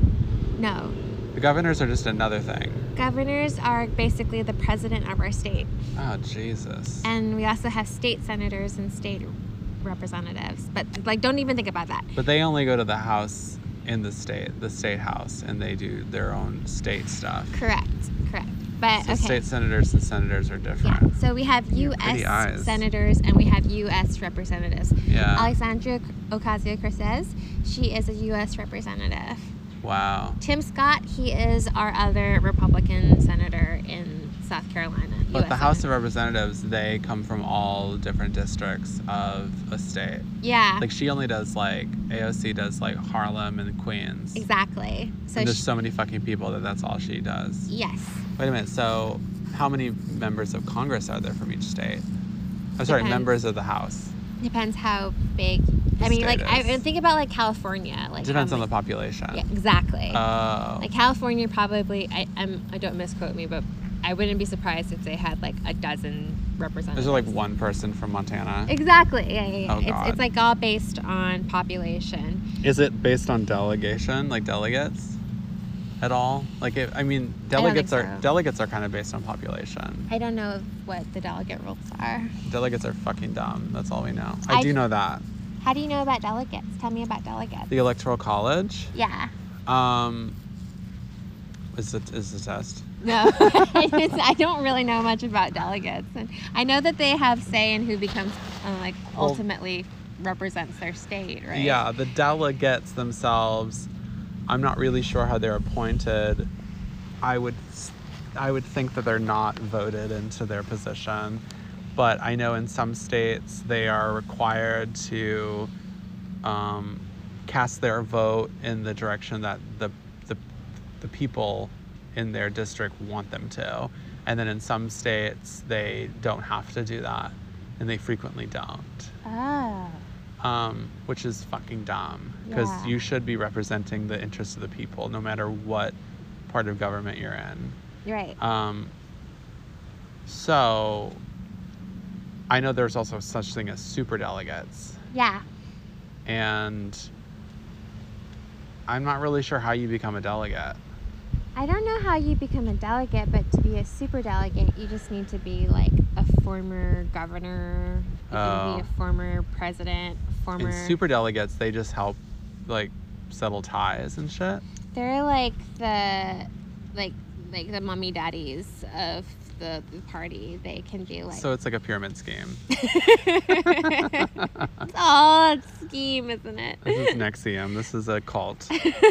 No. The governors are just another thing. Governors are basically the president of our state. Oh, Jesus. And we also have state senators and state representatives. But like don't even think about that. But they only go to the House in the state, the state House, and they do their own state stuff. Correct. Correct. But So okay. state senators and senators are Yeah. different. So we have Yeah, U pretty eyes. S senators and we have U S representatives. Yeah. Alexandria Ocasio-Cortez, she is a U S representative. Wow. Tim Scott, he is our other Republican senator in South Carolina. But U S the House of senator. Representatives, they come from all different districts of a state. Yeah, Like she only does like, A O C does like Harlem and Queens. exactly. So And there's she, so many fucking people that that's all she does. yes, Wait a minute, so how many members of Congress are there from each state? I'm sorry, Depends. members of the House. depends how big. I The mean, like state I is. think about like California. Like Depends how on the many- population. Yeah, exactly. Oh. Like California, probably. I I'm, I don't misquote me, but I wouldn't be surprised if they had like a dozen representatives. Is there like one person from Montana? Exactly. Yeah, yeah, yeah. Oh, it's God. it's like all based on population. Is it based on delegation, like delegates, at all? Like, it, I mean, don't delegates think are so. delegates are kind of based on population. I don't know what the delegate rules are. Delegates are fucking dumb. That's all we know. I, I- do know that. How do you know about delegates? Tell me about delegates. The Electoral College Yeah. um, is it is the test. No, It's- I don't really know much about delegates, and I know that they have say in who becomes uh, like Well- ultimately represents their state, right? Yeah, the delegates themselves, I'm not really sure how they're appointed. I would I would think that they're not voted into their position, but I know in some states they are required to um, cast their vote in the direction that the, the the people in their district want them to, and then in some states they don't have to do that, and they frequently don't. Oh. Um, which is fucking dumb, because Yeah. you should be representing the interests of the people no matter what part of government you're in. You're right. Um, so I know there's also such thing as super delegates, Yeah. and I'm not really sure how you become a delegate. I don't know how you become a delegate, but to be a super delegate, you just need to be like a former governor, you can Oh. be a former president, former. And super delegates, they just help like settle ties and shit. They're like the, like, like the mommy daddies of the, the party. They can be like. So it's like a pyramid scheme. It's all a scheme, isn't it? This is Nexium. This is a cult.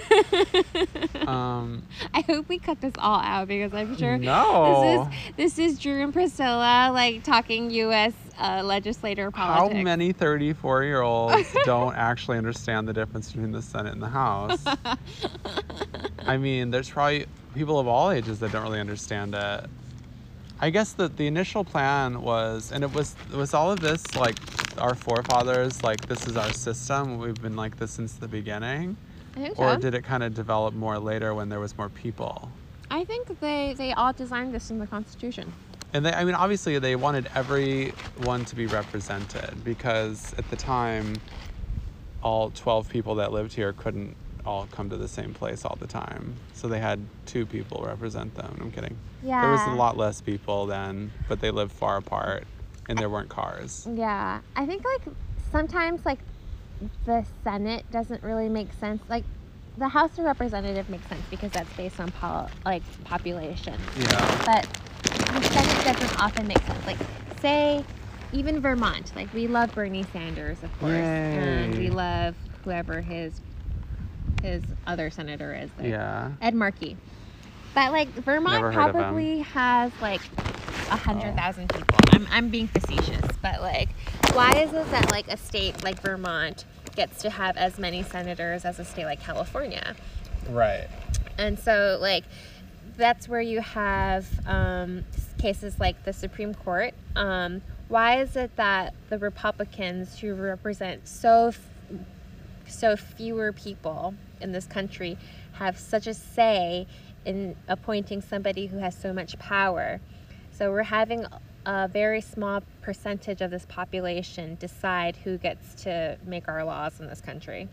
Um, I hope we cut this all out because I'm sure no. this is this is Drew and Priscilla like talking U S uh, legislator How politics. many thirty-four-year-olds don't actually understand the difference between the Senate and the House? I mean, there's probably people of all ages that don't really understand it. I guess that the initial plan was, and it was, it was all of this, like, our forefathers, like, this is our system, we've been like this since the beginning? I think Or so. did it kind of develop more later when there was more people? I think they they all designed this in the Constitution. And they, I mean, obviously they wanted everyone to be represented because at the time, all twelve people that lived here couldn't all come to the same place all the time. So they had two people represent them. I'm kidding. Yeah. There was a lot less people then, but they lived far apart. and there weren't cars. Yeah. I think, like, sometimes, like, the Senate doesn't really make sense. Like, the House of Representatives makes sense because that's based on, pol- like, population. Yeah. But the Senate doesn't often make sense. Like, say, even Vermont. Like, we love Bernie Sanders, of course. Yay. And we love whoever his his other senator is there. Yeah. Ed Markey. But, like, Vermont probably has, like, a hundred thousand Oh. people. I'm, I'm being facetious, but, like, why is it that, like, a state like Vermont gets to have as many senators as a state like California? Right. And so, like, that's where you have um, cases like the Supreme Court. Um, why is it that the Republicans, who represent so f- so fewer people in this country, have such a say in appointing somebody who has so much power? So we're having a very small percentage of this population decide who gets to make our laws in this country.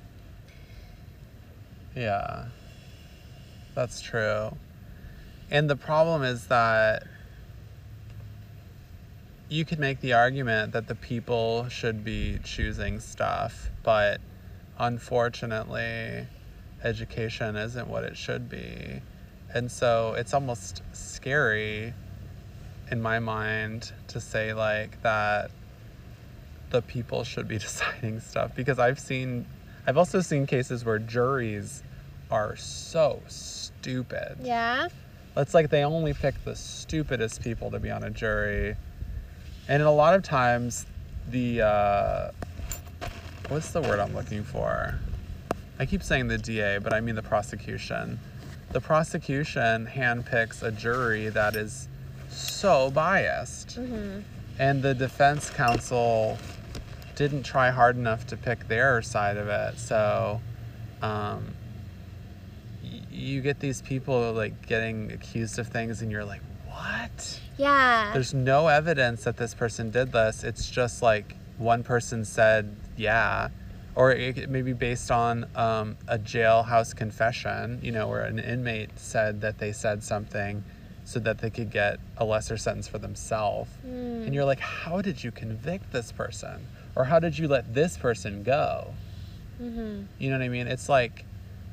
Yeah, that's true. And the problem is that you could make the argument that the people should be choosing stuff, but unfortunately, education isn't what it should be. And so it's almost scary in my mind to say, like, that the people should be deciding stuff, because I've seen I've also seen cases where juries are so stupid. Yeah. It's like they only pick the stupidest people to be on a jury. And a lot of times the uh, what's the word I'm looking for? I keep saying the D A, but I mean the prosecution. The prosecution handpicks a jury that is so biased. Mm-hmm. And the defense counsel didn't try hard enough to pick their side of it. So um, y- you get these people, like, getting accused of things and you're like, what? Yeah. There's no evidence that this person did this. It's just like one person said, yeah. Or it may be based on um, a jailhouse confession, you know, where an inmate said that they said something so that they could get a lesser sentence for themselves. Mm. And you're like, how did you convict this person? Or how did you let this person go? Mm-hmm. You know what I mean? It's like,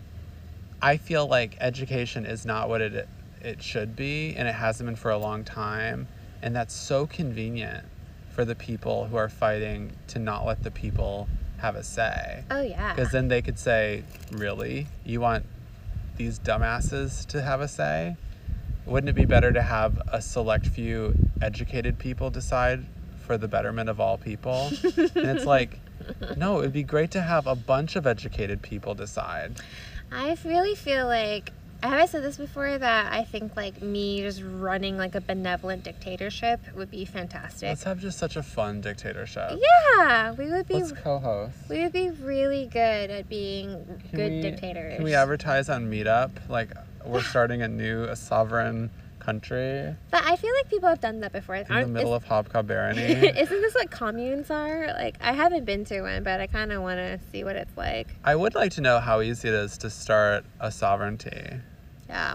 I feel like education is not what it it should be, and it hasn't been for a long time. And that's so convenient for the people who are fighting to not let the people have a say. Oh, yeah. Because then they could say, really? You want these dumbasses to have a say? Wouldn't it be better to have a select few educated people decide for the betterment of all people? And it's like, no, it'd be great to have a bunch of educated people decide. I really feel like, have I said this before, that I think, like, me just running, like, a benevolent dictatorship would be fantastic. Let's have just such a fun dictatorship. Yeah, we would be. Let's co-host. We would be really good at being Can good we, dictators. Can we advertise on Meetup? Like, we're starting a new, a sovereign country But I feel like people have done that before. in the middle of Hobcob Barony. Isn't this what communes are? Like, I haven't been to one, but I kind of want to see what it's like. I would like to know how easy it is to start a sovereignty, Yeah.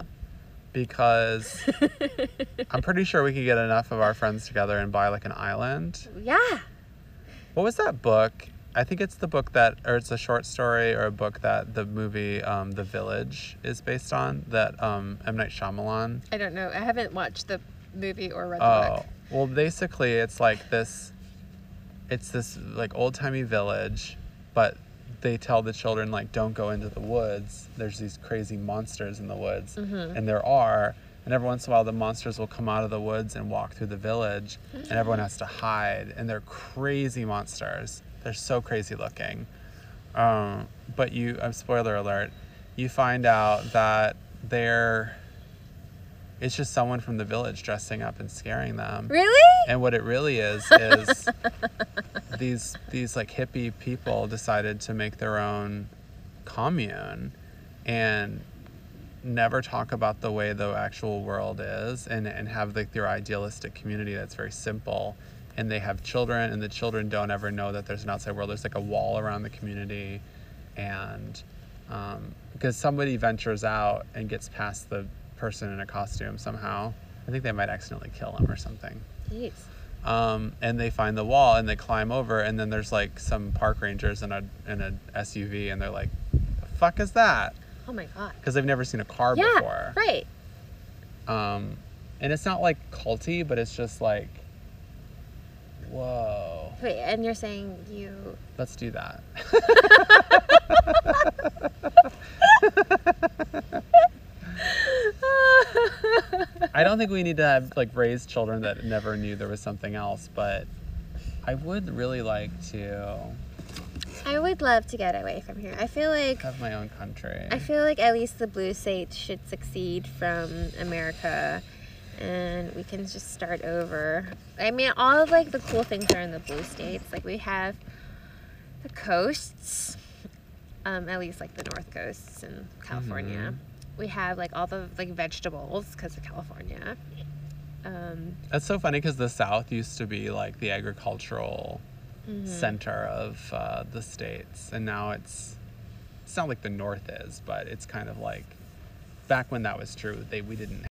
because I'm pretty sure we could get enough of our friends together and buy, like, an island. Yeah. What was that book? I think it's the book that, or it's a short story or a book that the movie um, The Village is based on, that um, M. Night Shyamalan. I don't know. I haven't watched the movie or read the Oh, book. well, basically it's like this, it's this, like, old-timey village, but they tell the children, like, don't go into the woods. There's these crazy monsters in the woods. Mm-hmm. And there are. And every once in a while, the monsters will come out of the woods and walk through the village, and everyone has to hide. And they're crazy monsters. They're so crazy looking. Um, but you, uh, spoiler alert, you find out that they're, it's just someone from the village dressing up and scaring them. Really? And what it really is, is these, these like hippie people decided to make their own commune and never talk about the way the actual world is, and, and have, like, their idealistic community that's very simple. And they have children, and the children don't ever know that there's an outside world. There's, like, a wall around the community. And um, because somebody ventures out and gets past the person in a costume somehow, I think they might accidentally kill him or something. Jeez. Um, and they find the wall and they climb over, and then there's like some park rangers in a in a S U V, and they're like, "The fuck is that?" Oh my god. Because they've never seen a car yeah, before. Right. Um, and it's not like culty, but it's just like, whoa. Wait, and you're saying you... Let's do that. I don't think we need to have like raise children that never knew there was something else, but I would really like to I would love to get away from here. I feel like have my own country. I feel like at least the blue states should succeed from America, and we can just start over. I mean, all of like the cool things are in the blue states. Like we have the coasts, um, at least like the north coasts in California. Mm-hmm. We have like all the like vegetables because of California. Um, That's so funny because the South used to be like the agricultural mm-hmm. center of uh, the states, and now it's it's not like the North is, but it's kind of like back when that was true. They we didn't.